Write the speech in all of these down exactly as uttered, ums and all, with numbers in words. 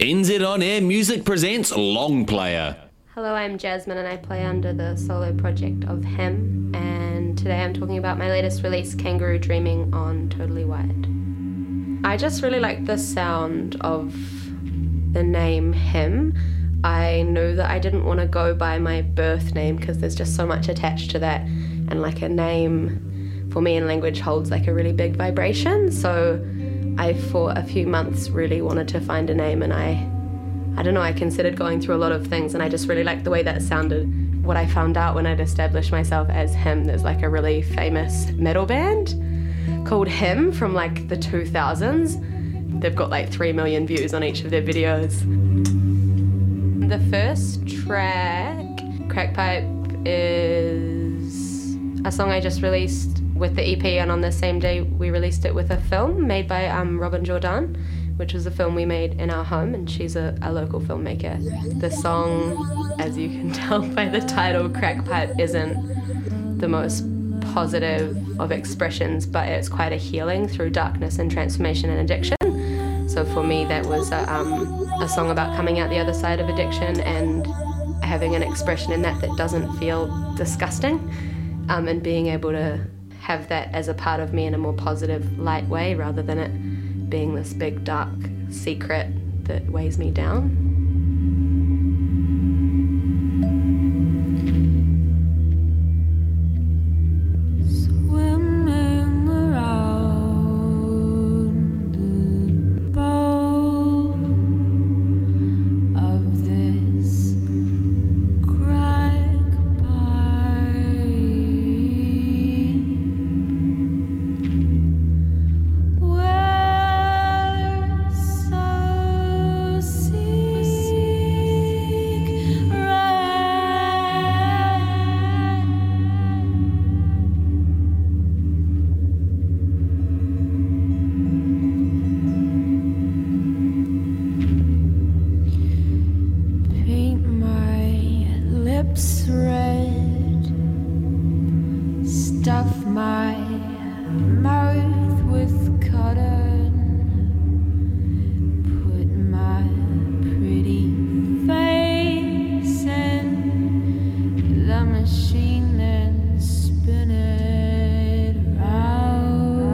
N Z On Air Music presents Long Player. Hello, I'm Jasmine and I play under the solo project of Him, and today I'm talking about my latest release, Kangaroo Dreaming, on Totally Wired. I just really like the sound of the name Him. I knew that I didn't want to go by my birth name because there's just so much attached to that, and like a name for me in language holds like a really big vibration, so I for a few months really wanted to find a name, and I I don't know, I considered going through a lot of things, and I just really liked the way that sounded. What I found out when I'd established myself as Him, there's like a really famous metal band called Him from like the two thousands. They've got like three million views on each of their videos. The first track, Crackpipe, is a song I just released with the E P, and on the same day we released it with a film made by um, Robin Jordan, which was a film we made in our home, and she's a, a local filmmaker. The song, as you can tell by the title, Crackpipe, isn't the most positive of expressions, but it's quite a healing through darkness and transformation and addiction. So for me that was a, um, a song about coming out the other side of addiction and having an expression in that that doesn't feel disgusting, um, and being able to have that as a part of me in a more positive, light way, rather than it being this big, dark secret that weighs me down. Stuff my mouth with cotton, put my pretty face in the machine and spin it around.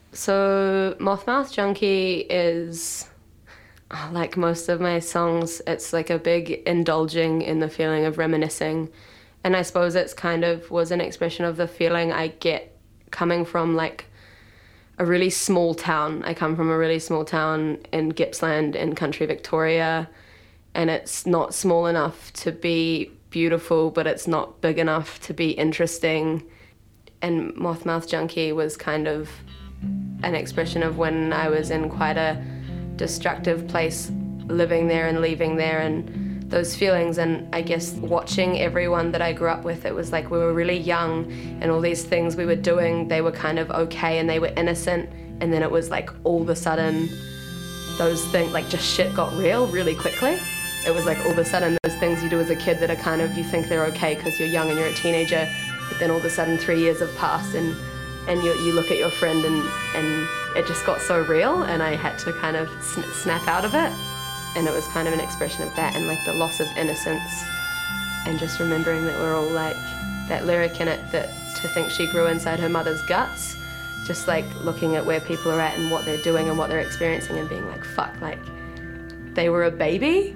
So Mothmouth Junkie is, like most of my songs, it's like a big indulging in the feeling of reminiscing. And I suppose it's kind of was an expression of the feeling I get coming from like a really small town. I come from a really small town in Gippsland in country Victoria, and it's not small enough to be beautiful, but it's not big enough to be interesting. And Mothmouth Junkie was kind of an expression of when I was in quite a destructive place, living there and leaving there, and those feelings. And I guess watching everyone that I grew up with, it was like we were really young, and all these things we were doing, they were kind of okay and they were innocent, and then it was like all of a sudden those things, like just shit got real really quickly. It was like all of a sudden those things you do as a kid that are kind of, you think they're okay because you're young and you're a teenager, but then all of a sudden three years have passed, and and you, you look at your friend and, and it just got so real, and I had to kind of sn- snap out of it. And it was kind of an expression of that, and like the loss of innocence, and just remembering that we're all like, that lyric in it, that to think she grew inside her mother's guts, just like looking at where people are at and what they're doing and what they're experiencing and being like, fuck, like they were a baby.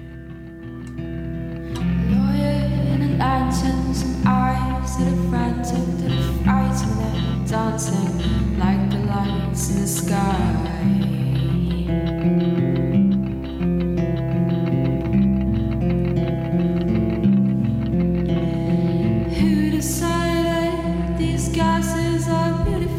Lawyer and lanterns and eyes that are frantic, that are frightened, and dancing like the lights in the sky. Who decided these gases are beautiful?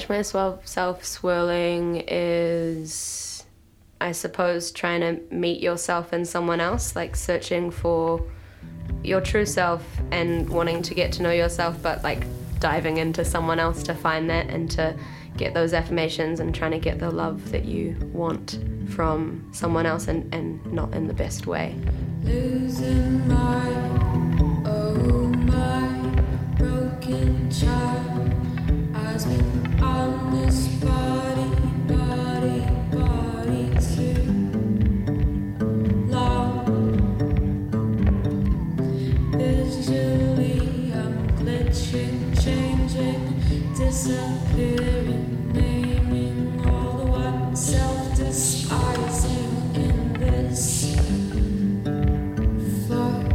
catch myself self swirling is, I suppose, trying to meet yourself in someone else, like searching for your true self and wanting to get to know yourself, but like diving into someone else to find that and to get those affirmations and trying to get the love that you want from someone else, and, and not in the best way. Losing my, oh my broken child has been on this body, body, body too long. Visually I'm glitching, changing, disappearing, naming all the while self-despising in this fuck.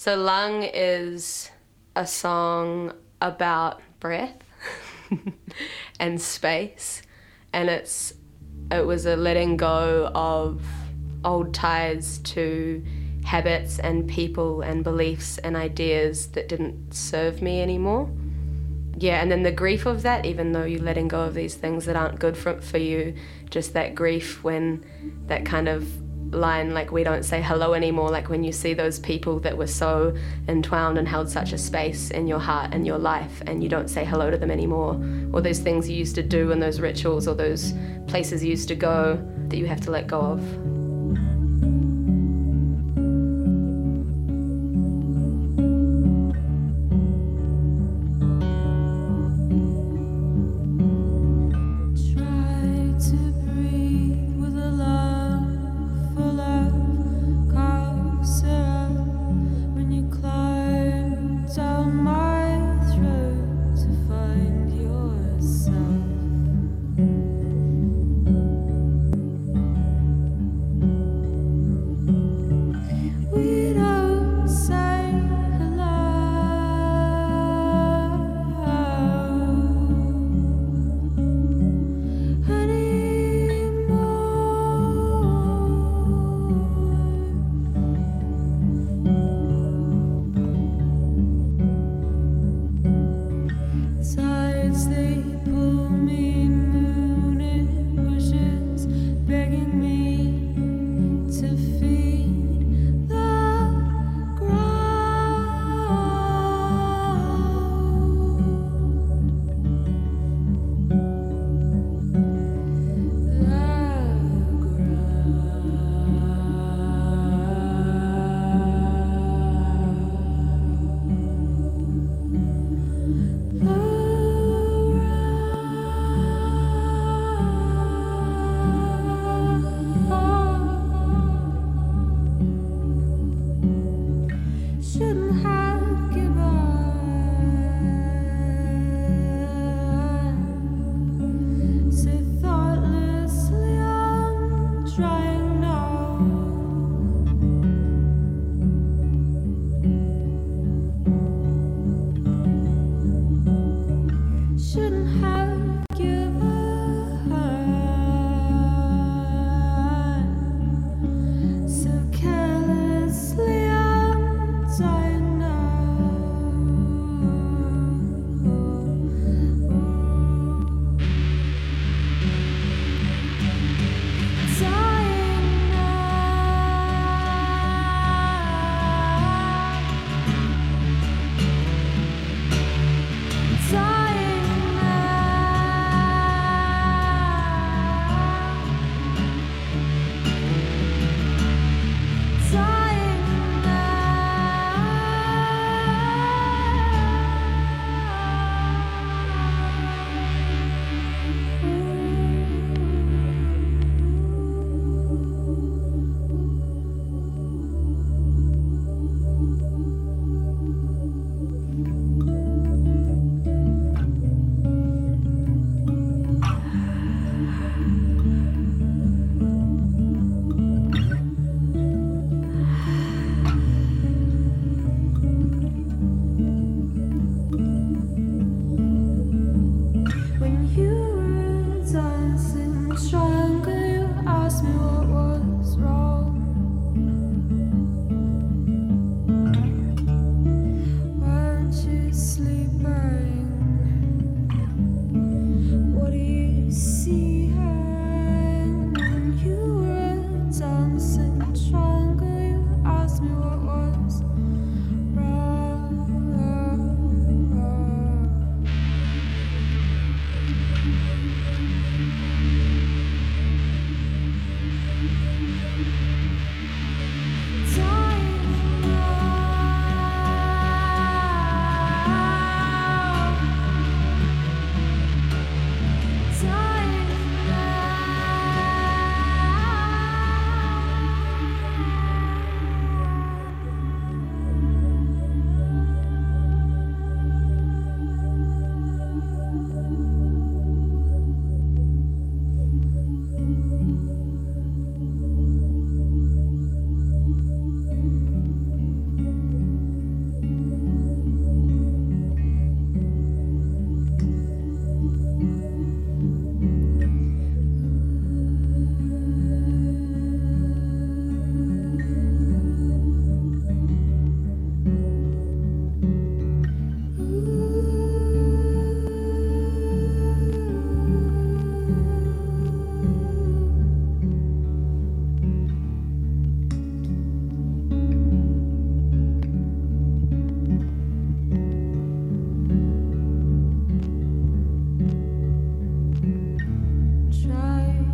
So Lung is a song about breath and space, and it's it was a letting go of old ties to habits and people and beliefs and ideas that didn't serve me anymore. Yeah, and then the grief of that, even though you're letting go of these things that aren't good for, for you, just that grief when that kind of line, like we don't say hello anymore, like when you see those people that were so entwined and held such a space in your heart and your life, and you don't say hello to them anymore, or those things you used to do and those rituals or those places you used to go that you have to let go of.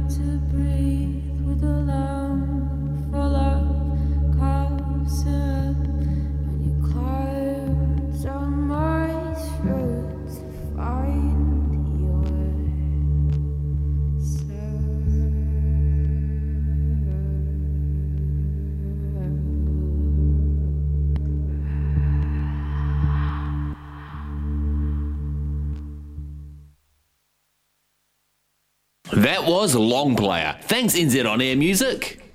to breathe with a lung full of cough syrup. When you climb down my throat to find your That was Long Player. Thanks, N Z On Air Music.